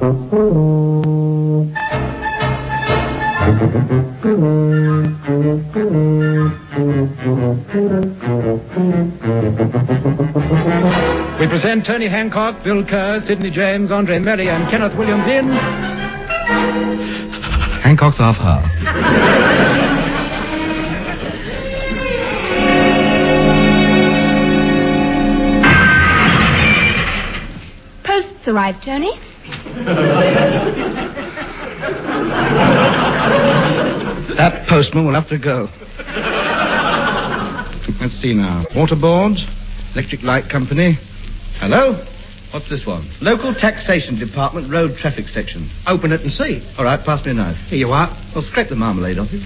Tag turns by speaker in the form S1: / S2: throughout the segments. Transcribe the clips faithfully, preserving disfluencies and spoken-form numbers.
S1: We present Tony Hancock, Bill Kerr, Sidney James, Andre Merry, and Kenneth Williams in...
S2: Hancock's Half Hour.
S3: Posts arrived, Tony.
S2: That postman will have to go. Let's see now. Water Board, Electric Light Company. Hello? What's this one? Local Taxation Department, Road Traffic Section.
S1: Open it and see.
S2: All right, pass me a knife.
S1: Here you are.
S2: Well, scrape the marmalade off it.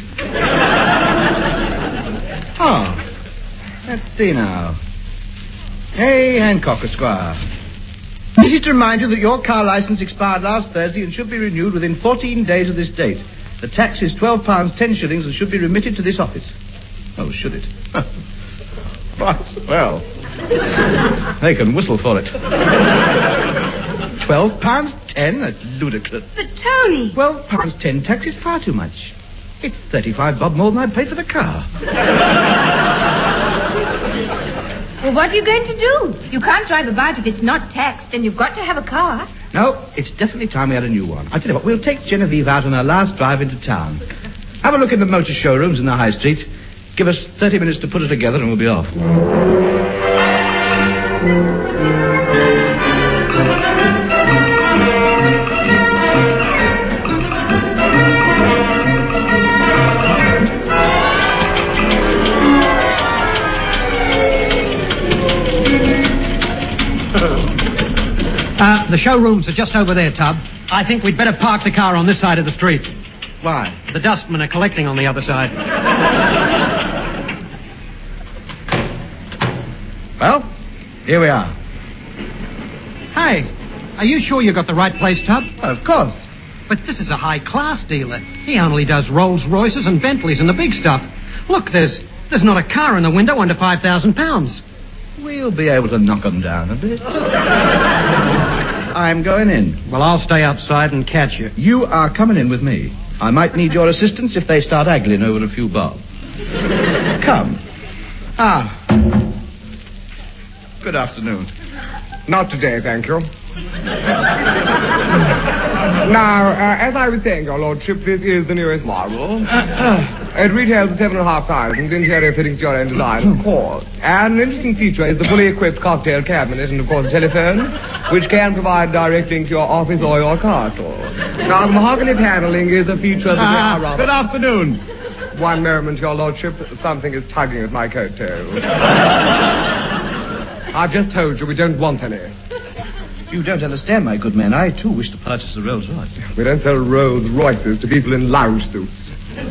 S2: Oh, let's see now. Hey, Hancock, Esquire. This is to remind you that your car license expired last Thursday and should be renewed within fourteen days of this date. The tax is twelve pounds ten shillings and should be remitted to this office. Oh, should it? Right, well. They can whistle for it. Twelve pounds ten? That's ludicrous.
S3: But, Tony...
S2: Twelve pounds ten tax is far too much. It's thirty-five bob more than I paid for the car.
S3: Well, what are you going to do? You can't drive about if it's not taxed, and you've got to have a car.
S2: No, it's definitely time we had a new one. I tell you what, we'll take Genevieve out on our last drive into town. Have a look in the motor showrooms in the High Street. Give us thirty minutes to put it together and we'll be off.
S1: Uh, the showrooms are just over there, Tub. I think we'd better park the car on this side of the street.
S2: Why?
S1: The dustmen are collecting on the other side.
S2: Well, here we are.
S1: Hey, are you sure you got the right place, Tub?
S2: Well, of course.
S1: But this is a high-class dealer. He only does Rolls-Royces and Bentleys and the big stuff. Look, there's there's not a car in the window under five thousand pounds.
S2: We'll be able to knock them down a bit. I'm going in.
S1: Well, I'll stay outside and catch you.
S2: You are coming in with me. I might need your assistance if they start haggling over a few bob. Come. Ah. Good afternoon.
S4: Not today, thank you. Now, uh, as I was saying, your lordship, this is the newest model. It retails at seven and a half thousand, interior fittings to your own design, of course. And an interesting feature is the fully equipped cocktail cabinet and, of course, a telephone, which can provide direct link to your office or your castle. Now, the mahogany paneling is a feature that
S2: Ah,
S4: we are rather...
S2: good afternoon.
S4: One moment, your lordship. Something is tugging at my coat tail. I've just told you we don't want any.
S2: You don't understand, my good man. I, too, wish to purchase a Rolls Royce.
S4: We don't sell Rolls Royces to people in lounge suits.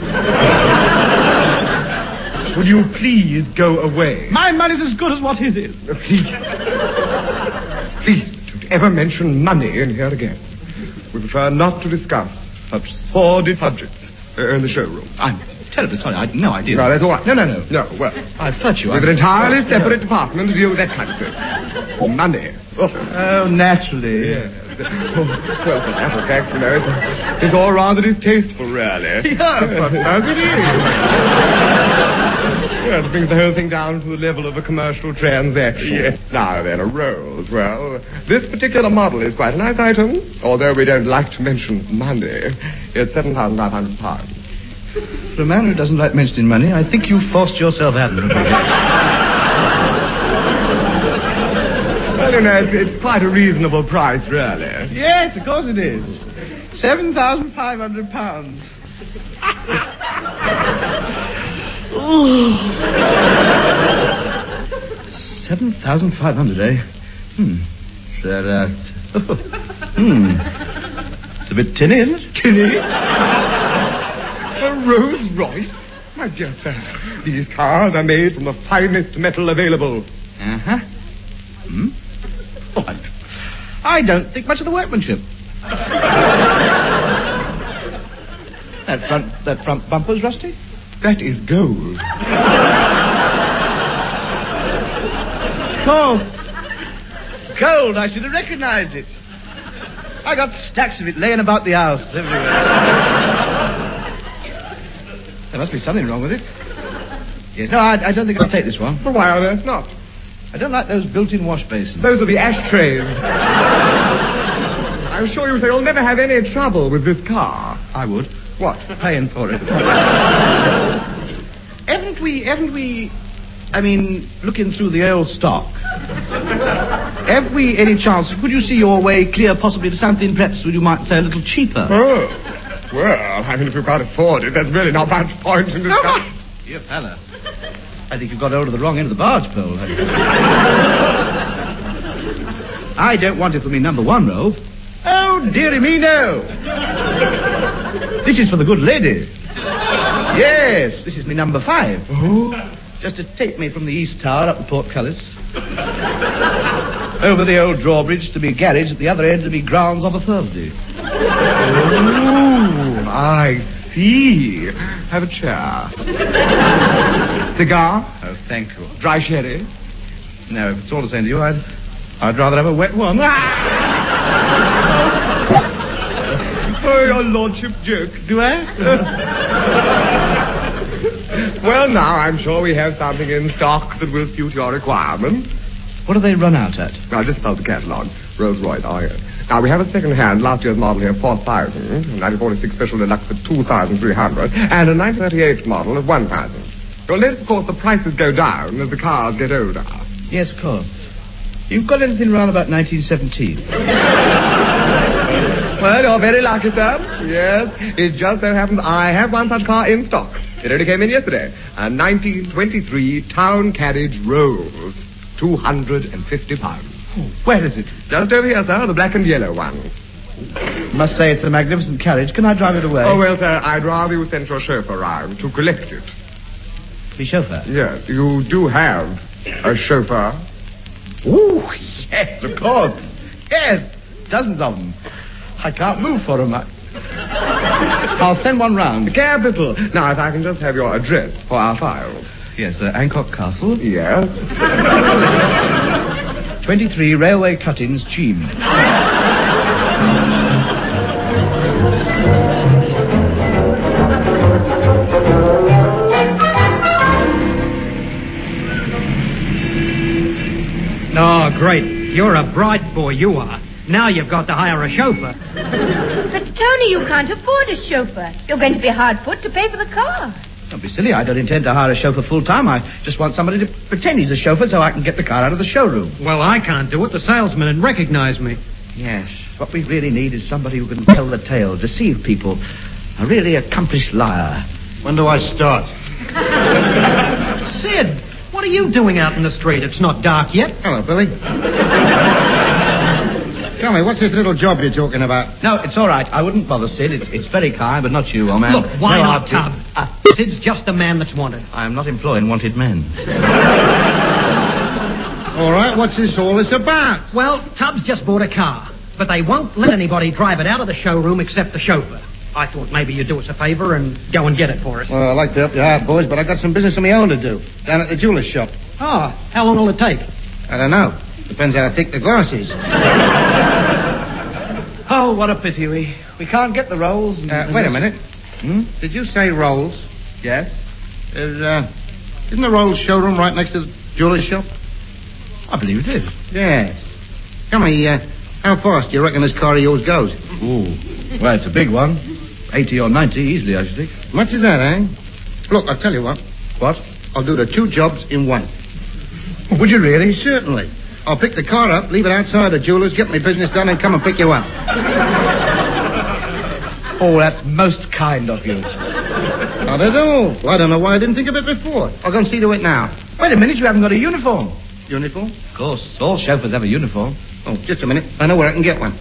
S4: Would you please go away?
S1: My money's as good as what his is.
S4: Uh, Please. Please, don't ever mention money in here again. We prefer not to discuss such sordid subjects uh, in the showroom.
S2: I'm terribly sorry. I had no idea.
S4: No, that's all right. No, no, no. No, well,
S2: I've hurt you.
S4: with
S2: I'm...
S4: an entirely separate department to deal with that kind of thing. Money. Oh,
S2: Oh, naturally.
S4: yes. Oh, well, for that effect, you know, it's, it's all rather distasteful, really.
S2: Yeah, but how could he?
S4: Well, it brings the whole thing down to the level of a commercial transaction. Yes. Now then, a rose. Well, this particular model is quite a nice item, although we don't like to mention money. It's seven thousand five hundred pounds.
S2: For a man who doesn't like mentioning money, I think you forced yourself admirably.
S4: Well, you know, it's, it's quite a reasonable price, really.
S2: Yes, of course it is. Seven thousand five hundred pounds. Seven thousand five hundred, eh? Hmm. So, uh... hmm. It's a bit tinny, isn't it?
S4: Tinny? A Rolls Royce? My dear sir, these cars are made from the finest metal available.
S2: Uh-huh. Hmm? Oh, I, I don't think much of the workmanship. that front that front bumper's rusty?
S4: That is gold.
S2: Gold. Gold, I should have recognized it. I got stacks of it laying about the house everywhere. There must be something wrong with it. Yes, no, I, I don't think I'll take this one.
S4: But why on earth not?
S2: I don't like those built-in wash basins.
S4: Those are the ashtrays. I'm sure you say you'll never have any trouble with this car.
S2: I would.
S4: What?
S2: Paying for it. haven't we, haven't we, I mean, looking through the old stock, have we any chance, could you see your way clear possibly to something perhaps you might say a little cheaper?
S4: Oh, well, I mean, if you can't afford it, there's really not much point in discussing.
S2: Dear fella, I think you've got hold of the wrong end of the barge pole. I don't want it for me number one roll. Oh, dearie me, no. This is for the good lady. Yes, this is me number five.
S4: Oh?
S2: Just to take me from the East Tower up the portcullis, over the old drawbridge to me garage at the other end to me grounds of a Thursday.
S4: Oh, I see. Have a chair. Cigar?
S2: Oh, thank you.
S4: Dry sherry?
S2: No, if it's all the same to you, I'd, I'd rather have a wet one.
S4: Oh, your lordship joke.
S2: Do I?
S4: Well, now, I'm sure we have something in stock that will suit your requirements.
S2: What do they run out at?
S4: Now, just about the catalogue. Rolls Royce, oh, yes. Now, we have a second-hand, last year's model here, four thousand, a nineteen forty-six Special Deluxe for two thousand three hundred, and a nineteen thirty-eight model of one thousand. You'll notice, of course, the prices go down as the cars get older.
S2: Yes, of course. You've got anything round about nineteen seventeen?
S4: Well, you're very lucky, sir. Yes, it just so happens I have one such car in stock. It only came in yesterday. A nineteen twenty-three Town Carriage Rolls. two hundred fifty pounds.
S2: Oh, where is it?
S4: Just over here, sir, the black and yellow one.
S2: Must say it's a magnificent carriage. Can I drive it away?
S4: Oh, well, sir, I'd rather you sent your chauffeur round to collect it.
S2: The chauffeur?
S4: Yes, you do have a chauffeur.
S2: Oh, yes, of course. Yes, dozens of them. I can't move for them. I'll send one round.
S4: Capital. Now, if I can just have your address for our file.
S2: Yes, uh, Hancock Castle.
S4: Yes.
S2: twenty-three Railway Cuttings, Cheam.
S1: Oh, great. You're a bright boy, you are. Now you've got to hire a chauffeur.
S3: But, Tony, you can't afford a chauffeur. You're going to be hard put to pay for the car.
S2: Don't be silly. I don't intend to hire a chauffeur full-time. I just want somebody to pretend he's a chauffeur so I can get the car out of the showroom.
S1: Well, I can't do it. The salesman would recognize me.
S2: Yes. What we really need is somebody who can tell the tale, deceive people. A really accomplished liar.
S5: When do I start?
S1: Sid, what are you doing out in the street? It's not dark yet.
S5: Hello, Billy. Tell me, what's this little job you're talking about?
S2: No, it's all right. I wouldn't bother, Sid. It's, it's very kind, but not you, old man.
S1: Look, why
S2: no,
S1: not,
S2: I've
S1: Tub?
S2: been- Uh,
S1: Sid's just the man that's wanted.
S2: I am not employing wanted men.
S5: All right, what's this all this about?
S1: Well, Tubbs just bought a car, but they won't let anybody drive it out of the showroom except the chauffeur. I thought maybe you'd do us a favor and go and get it for us.
S5: Well, I'd like to help you out, boys, but I got some business of my own to do down at the jeweler's shop.
S1: Oh, how long will it take?
S5: I don't know. Depends how thick the glass is.
S2: Oh, what a pity. We we can't get the rolls. And,
S5: Uh,
S2: and
S5: wait a
S2: this-
S5: minute.
S2: Hmm?
S5: Did you say Rolls?
S2: Yes?
S5: Is, uh, isn't the Rolls showroom right next to the jeweler's shop?
S2: I believe it is.
S5: Yes. Tell me, uh, how fast do you reckon this car of yours goes?
S2: Ooh. Well, it's a big one. eighty or ninety easily, I should think.
S5: Much is that, eh? Look, I'll tell you what.
S2: What?
S5: I'll do the two jobs in one.
S2: Would you really?
S5: Certainly. I'll pick the car up, leave it outside the jeweler's, get my business done, and come and pick you up.
S2: Oh, that's most kind of you.
S5: Not at all. Well, I don't know why I didn't think of it before. I'll go and see to it now.
S2: Wait a minute, you haven't got a uniform.
S5: Uniform?
S2: Of course, all chauffeurs have a uniform.
S5: Oh, just a minute. I know where I can get one.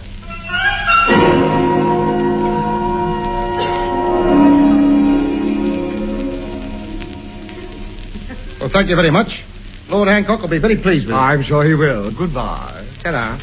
S5: Well, thank you very much. Lord Hancock will be very pleased with it.
S4: I'm sure he will. Goodbye.
S5: Ta-da.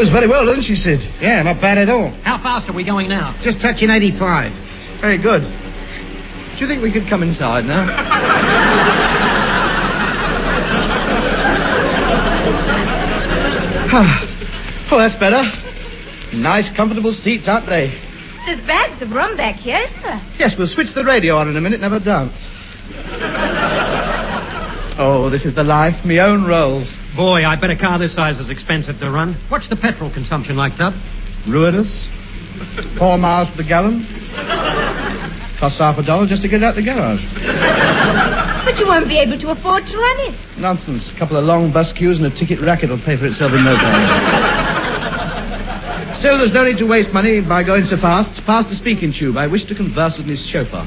S2: does very well, doesn't she, Sid?
S5: Yeah, not bad at all.
S1: How fast are we going now?
S5: Just touching eighty-five.
S2: Very good. Do you think we could come inside now? Oh, that's better. Nice, comfortable seats, aren't they?
S3: There's bags of rum back here, isn't there?
S2: Yes, we'll switch the radio on in a minute and have a dance. Oh, this is the life. Me own rolls.
S1: Boy, I bet a car this size is expensive to run. What's the petrol consumption like, Dub?
S2: Ruinous. Four miles to the gallon. Costs half a dollar just to get it out the garage.
S3: But you won't be able to afford to run it.
S2: Nonsense. A couple of long bus queues and a ticket racket will pay for itself in no time. Still, there's no need to waste money by going so fast. Pass the speaking tube. I wish to converse with Miss Chauffeur.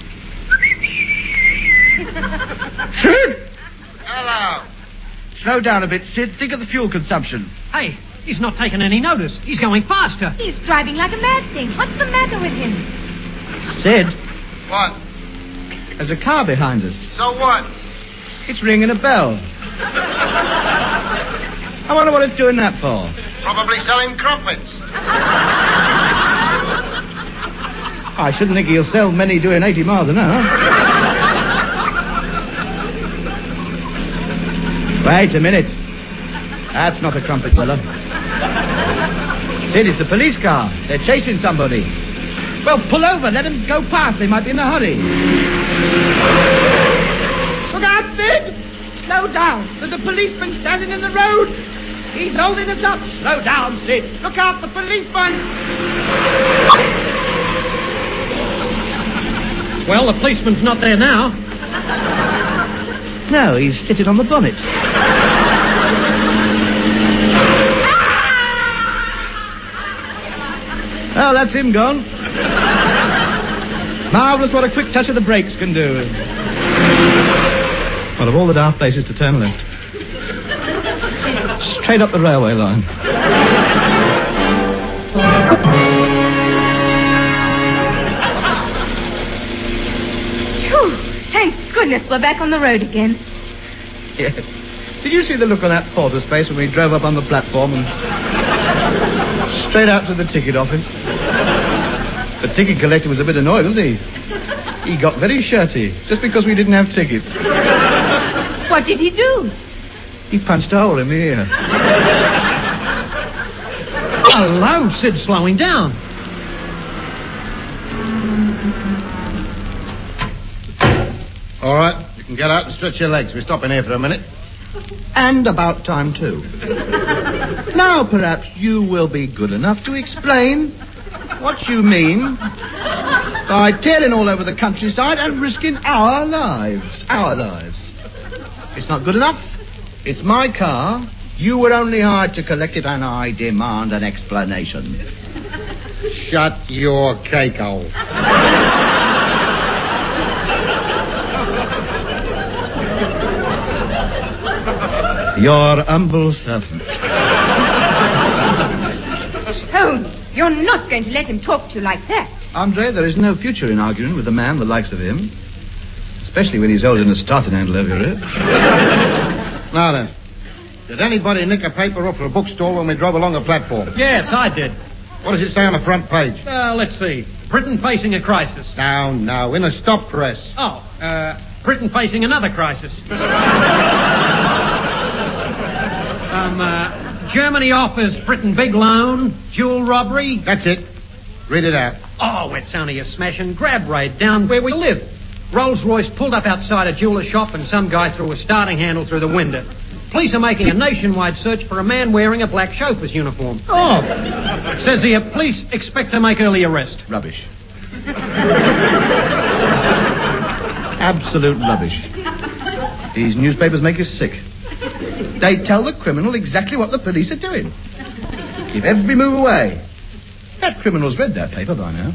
S2: Sid!
S5: Hello.
S2: Slow down a bit, Sid. Think of the fuel consumption.
S1: Hey, he's not taking any notice. He's going faster.
S3: He's driving like a mad thing. What's the matter with him?
S2: Sid,
S5: What?
S2: there's a car behind us.
S5: So what?
S2: It's ringing a bell. I wonder what it's doing that for.
S5: Probably selling crumpets.
S2: I shouldn't think he'll sell many doing eighty miles an hour. Wait a minute. That's not a crumpet seller. Sid, it's a police car. They're chasing somebody. Well, pull over. Let them go past. They might be in a hurry. Look out, Sid! Slow down. There's a policeman standing in the road. He's holding us up. Slow down, Sid. Look out, the policeman.
S1: Well, the policeman's not there now.
S2: No, he's sitting on the bonnet. Well, that's him gone. Marvellous what a quick touch of the brakes can do. Well, of all the daft places to turn left. Straight up the railway line.
S3: Phew, thank goodness we're back on the road again.
S2: Yes. Did you see the look on that porter's face when we drove up on the platform and straight out to the ticket office? The ticket collector was a bit annoyed, wasn't he? He got very shirty just because we didn't have tickets.
S3: What did he do?
S2: He punched a hole in the ear.
S1: Hello, Sid, slowing down.
S5: All right, you can get out and stretch your legs. We're stopping here for a minute.
S2: And about time, too. Now, perhaps you will be good enough to explain what you mean by tearing all over the countryside and risking our lives. Our lives. It's not good enough. It's my car. You were only hired to collect it, and I demand an explanation.
S5: Shut your cake hole.
S2: Your humble servant.
S3: Oh, you're not going to let him talk to you like that.
S2: Andre, there is no future in arguing with a man the likes of him. Especially when he's holding a starting handle over your head.
S5: Now then, did anybody nick a paper off a bookstore when we drove along the platform?
S1: Yes, I did.
S5: What does it say on the front page?
S1: Uh, let's see. Britain facing a crisis.
S5: No, no, in a stop press.
S1: Oh, uh, Britain facing another crisis. um, uh, Germany offers Britain big loan, jewel robbery.
S5: That's it. Read it out.
S1: Oh, it's only a smash and grab raid down where we live. Rolls-Royce pulled up outside a jeweler's shop and some guy threw a starting handle through the window. Police are making a nationwide search for a man wearing a black chauffeur's uniform.
S2: Oh.
S1: Says here, police expect to make early arrest.
S2: Rubbish. Absolute rubbish. These newspapers make us sick. They tell the criminal exactly what the police are doing. Give every move away. That criminal's read that paper by now.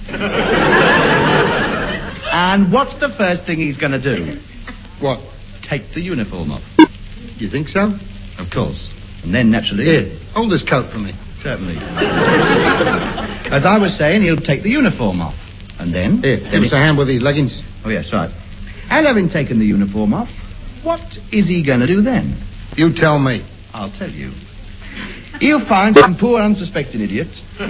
S2: And what's the first thing he's going to do?
S5: What?
S2: Take the uniform off.
S5: You think so?
S2: Of course. And then, naturally...
S5: Here, hold this coat for me.
S2: Certainly. As I was saying, he'll take the uniform off. And then...
S5: Here, give us a hand with these leggings.
S2: Oh, yes, right. And having taken the uniform off, what is he going to do then?
S5: You tell me.
S2: I'll tell you. He'll find some poor unsuspecting idiot.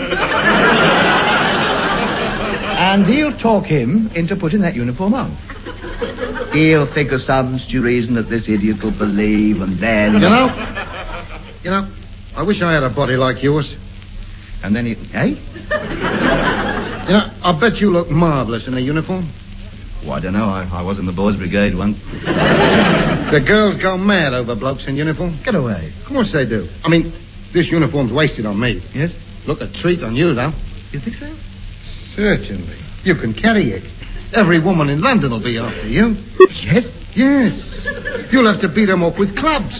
S2: And he'll talk him into putting that uniform on. He'll think of some stupid reason that this idiot will believe, and then...
S5: You know, you know, I wish I had a body like yours.
S2: And then he... Eh?
S5: You know, I bet you look marvellous in a uniform.
S2: Well, I don't know. I, I was in the boys' brigade once.
S5: The girls go mad over blokes in uniform.
S2: Get away.
S5: Of course they do. I mean, this uniform's wasted on me.
S2: Yes?
S5: Look, a treat on you, though.
S2: You think so?
S5: Certainly. You can carry it. Every woman in London will be after you.
S2: Yes?
S5: Yes. You'll have to beat them up with clubs.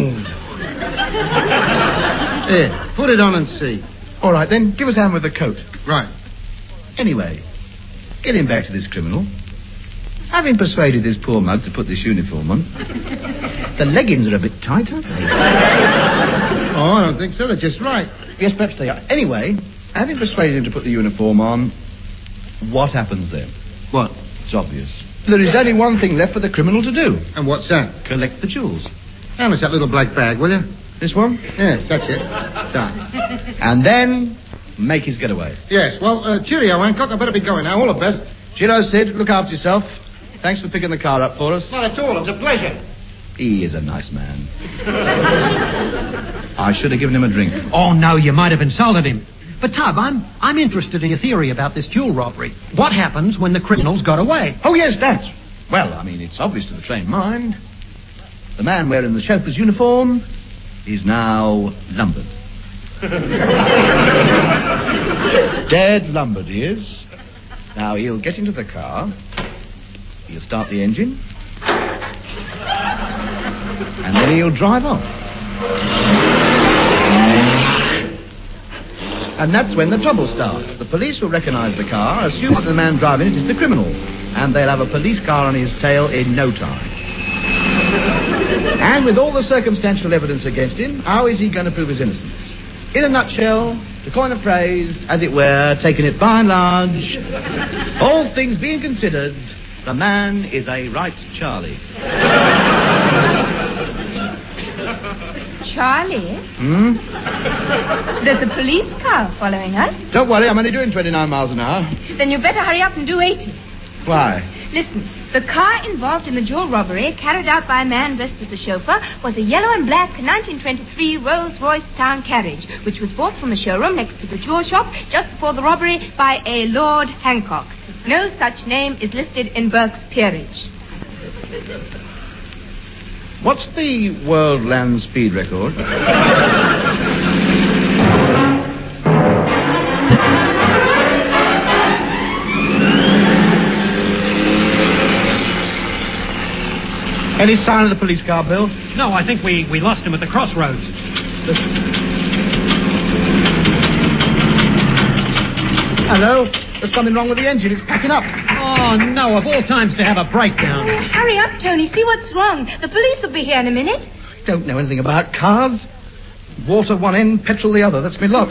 S5: Here, put it on and see.
S2: All right, then. Give us a hand with the coat.
S5: Right.
S2: Anyway, getting back to this criminal. Having persuaded this poor mug to put this uniform on, the leggings are a bit tight, aren't they?
S5: Oh, I don't think so. They're just right.
S2: Yes, perhaps they are. Anyway, having persuaded him to put the uniform on, what happens then?
S5: What?
S2: It's obvious. There is only one thing left for the criminal to do.
S5: And what's that?
S2: Collect the jewels.
S5: Hand us that little black bag, will you?
S2: This one?
S5: Yes, that's it. Done.
S2: And then make his getaway.
S5: Yes, well, uh, cheerio, Hancock. I better be going now. All the best.
S2: Cheerio, Sid. Look after yourself. Thanks for picking the car up for us.
S5: Not at all. It's a pleasure.
S2: He is a nice man. I should have given him a drink.
S1: Oh, no, you might have insulted him. But, Tub, I'm I'm interested in your theory about this jewel robbery. What happens when the criminals got away?
S2: Oh, yes, that. Well, I mean, it's obvious to the trained mind. The man wearing the chauffeur's uniform is now lumbered. Dead lumbered he is. Now, he'll get into the car. He'll start the engine. And then he'll drive off. And that's when the trouble starts. The police will recognize the car, assume that the man driving it is the criminal, and they'll have a police car on his tail in no time. And with all the circumstantial evidence against him, how is he going to prove his innocence? In a nutshell, to coin a phrase, as it were, taking it by and large, all things being considered, the man is a right Charlie.
S3: Charlie?
S2: Hmm?
S3: There's a police car following us.
S2: Don't worry, I'm only doing twenty-nine miles an hour.
S3: Then you better hurry up and do eighty.
S2: Why?
S3: Listen, the car involved in the jewel robbery, carried out by a man dressed as a chauffeur, was a yellow and black nineteen twenty-three Rolls-Royce town carriage, which was bought from a showroom next to the jewel shop just before the robbery by a Lord Hancock. No such name is listed in Burke's peerage.
S2: What's the world land speed record? Any sign of the police car, Bill?
S1: No, I think we, we lost him at the crossroads.
S2: Hello? There's something wrong with the engine. It's packing up.
S1: Oh, no, of all times to have a breakdown.
S3: Oh, hurry up, Tony. See what's wrong. The police will be here in a minute.
S2: I don't know anything about cars. Water one end, petrol the other. That's me lot.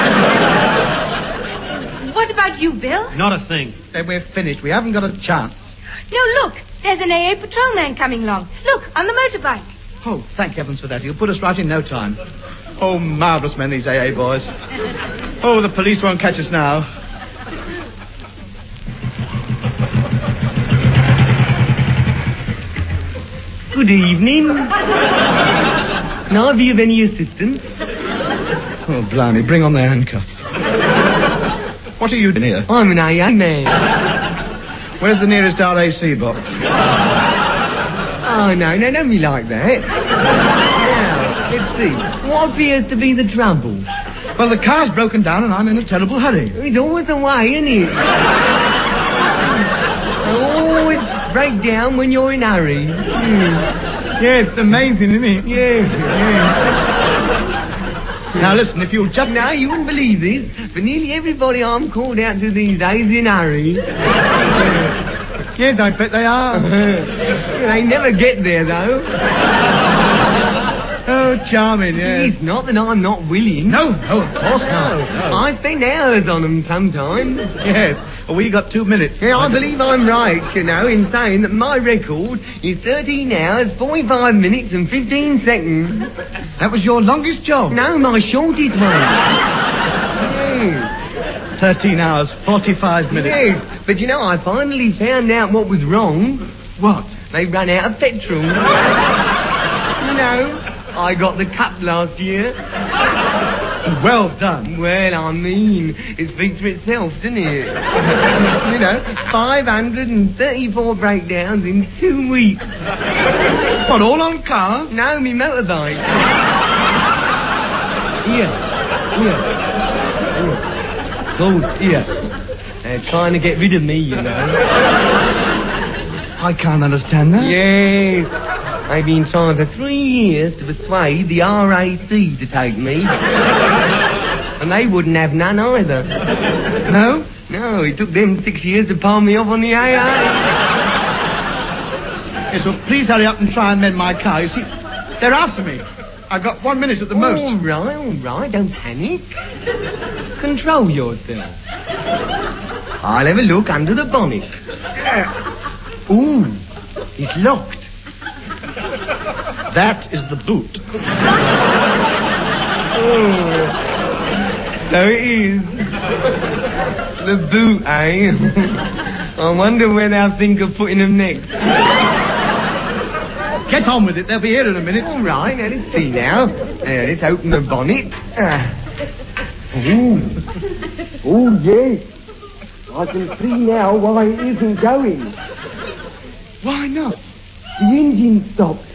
S3: What about you, Bill?
S1: Not a thing.
S2: Then we're finished. We haven't got a chance.
S3: No, look. There's an A A patrolman coming along. Look, on the motorbike.
S2: Oh, thank heavens for that. He'll put us right in no time. Oh, marvellous men, these A A boys. Oh, the police won't catch us now.
S6: Good evening. Now, have you any assistance?
S2: Oh, blimey, bring on the handcuffs. What are you doing here?
S6: I'm an A A man.
S2: Where's the nearest R A C box?
S6: Oh, no, no, don't be like that. Now, let's see. What appears to be the trouble?
S2: Well, the car's broken down and I'm in a terrible hurry.
S6: It's always the way, isn't it? Always break down when you're in a hurry. Mm.
S2: Yeah, it's amazing, isn't it?
S6: Yeah, yeah.
S2: Now, listen, if you'll just...
S6: Now, you wouldn't believe this, but nearly everybody I'm called out to these days in a hurry.
S2: Yes, I bet they are.
S6: They never get there, though.
S2: Oh, charming, yes.
S6: It's not that I'm not willing.
S2: No, no, of course not. No.
S6: I spend hours on them sometimes.
S2: Yes. Well, we got two minutes.
S6: Yeah, I believe I'm right, you know, in saying that my record is thirteen hours, forty-five minutes and fifteen seconds.
S2: That was your longest job?
S6: No, my shortest one. Yes.
S2: thirteen hours, forty-five minutes.
S6: Yes, but you know, I finally found out what was wrong.
S2: What?
S6: They ran out of petrol. You know, I got the cup last year.
S2: Well done.
S6: Well, I mean, it speaks for itself, doesn't it? You know, five hundred thirty-four breakdowns in two weeks.
S2: What, all on cars?
S6: No, me motorbike. Here, here, here. Those here. They're trying to get rid of me, you know.
S2: I can't understand that.
S6: Yes. I've been trying for three years to persuade the R A C to take me. And they wouldn't have none either.
S2: No?
S6: No, it took them six years to palm me off on the A A.
S2: Yes, well, please hurry up and try and mend my car. You see, they're after me. I've got one minute at the most.
S6: All right, all right, don't panic. Control yourself. I'll have a look under the bonnet.
S2: Yeah.
S6: Ooh, it's locked.
S2: That is the boot.
S6: Oh, so it is. The boot, eh? I wonder where they'll think of putting them next.
S2: Get on with it. They'll be here in a minute.
S6: All right, now let's see now. Now, let's open the bonnet. Ah. Ooh. Oh, yes. I can see now why it isn't going.
S2: Why not?
S6: The engine stopped.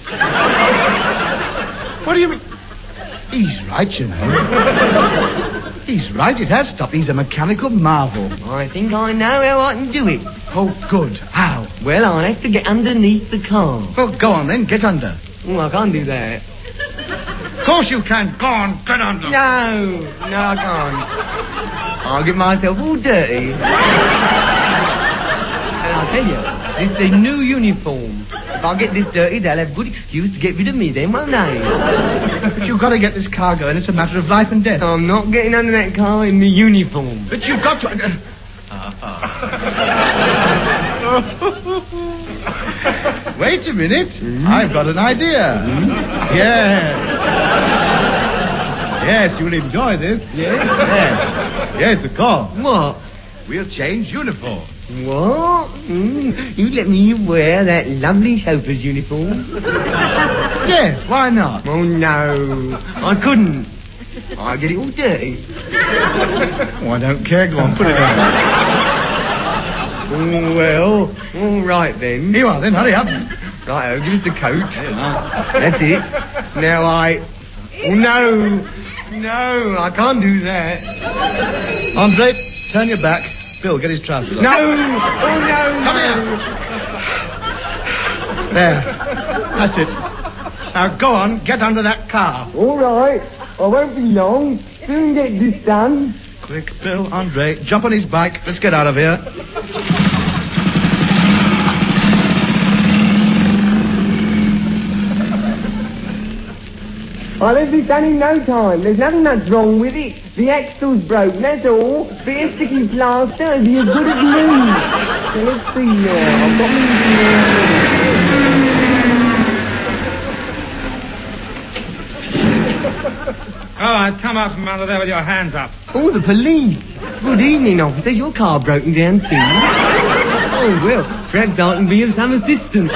S2: What do you mean? He's right, you know. He's right. It has stopped. He's a mechanical marvel.
S6: I think I know how I can do it.
S2: Oh, good. How?
S6: Well, I'll have to get underneath the car.
S2: Well, go on then. Get under.
S6: Oh, I can't do that.
S2: Of course you can. Go on. Get under.
S6: No. No, I can't. I'll get myself all dirty. And I'll tell you, this is a new uniform. If I get this dirty, they'll have good excuse to get rid of me then, won't they?
S2: But you've got to get this car going. It's a matter of life and death.
S6: I'm not getting under that car in the uniform.
S2: But you've got to... Uh, Wait a minute. Mm. I've got an idea. Mm. Yes. Yes, you'll enjoy this.
S6: Yes?
S2: Yes. Yes, of course.
S6: What?
S2: We'll change uniforms.
S6: What? Mm. You let me wear that lovely chauffeur's uniform?
S2: Yes, why not?
S6: Oh, no. I couldn't. I'd get it all dirty.
S2: Oh, I don't care. Go on, put it on.
S6: Oh, well, all right then.
S2: Here you are then, hurry up.
S6: Right, give us the coat. That's it. Now I... Oh, no. No, I can't do that.
S2: Andre, turn your back. Bill, get his trousers on.
S6: No! Oh, no,
S2: Come
S6: no.
S2: here. There. That's it. Now, go on, get under that car.
S6: All right. I won't be long. Soon get this done.
S2: Quick, Bill, Andre, jump on his bike. Let's get out of here.
S6: I'll have this done in no time. There's nothing much wrong with it. The axle's broken, that's all. Bit of sticky plaster and be as good as new. So let's see now. I've got me...
S7: All right, come out from under there with your hands up.
S6: Oh, the police. Good evening, officer. Your car broken down too. Oh, well, perhaps I can be of some assistance.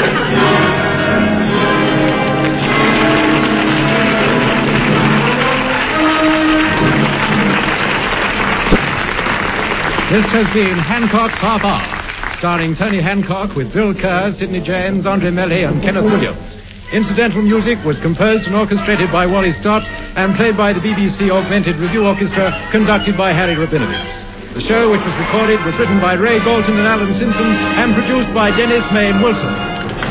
S8: This has been Hancock's Half Hour, starring Tony Hancock with Bill Kerr, Sidney James, Andre Melly, and Kenneth Williams. Incidental music was composed and orchestrated by Wally Stott and played by the B B C Augmented Review Orchestra, conducted by Harry Rabinowitz. The show, which was recorded, was written by Ray Bolton and Alan Simpson and produced by Dennis Mayne Wilson.